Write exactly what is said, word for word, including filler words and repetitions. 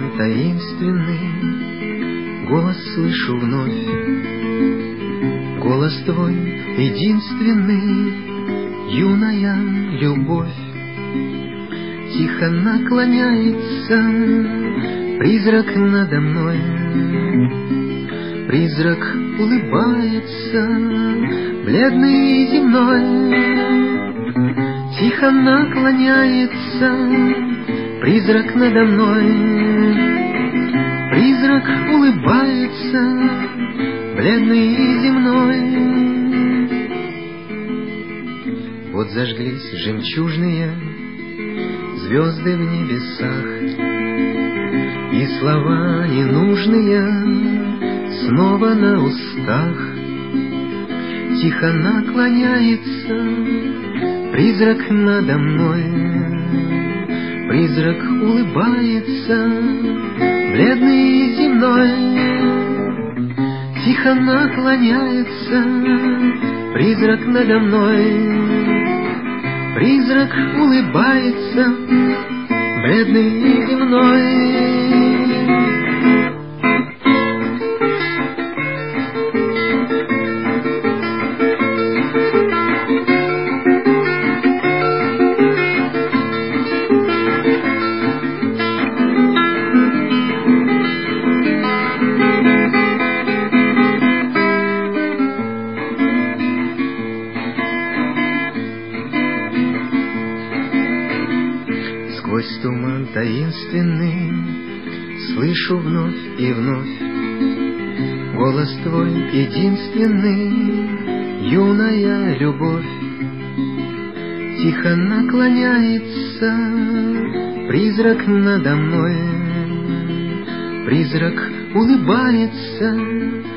туман таинственный, голос слышу вновь. Голос твой единственный, юная любовь. Тихо наклоняется призрак надо мной. Призрак улыбается, бледный и земной. Тихо наклоняется призрак надо мной. Призрак улыбается, бледный и земной. Вот зажглись жемчужные звезды в небесах, и слова ненужные снова на устах. Тихо наклоняется призрак надо мной. Призрак улыбается, бледный и земной. Тихо наклоняется призрак надо мной. Призрак улыбается, бледный и земной. Сквозь туман таинственный слышу вновь и вновь голос твой единственный, юная любовь. Тихо наклоняется призрак надо мной. Призрак улыбается,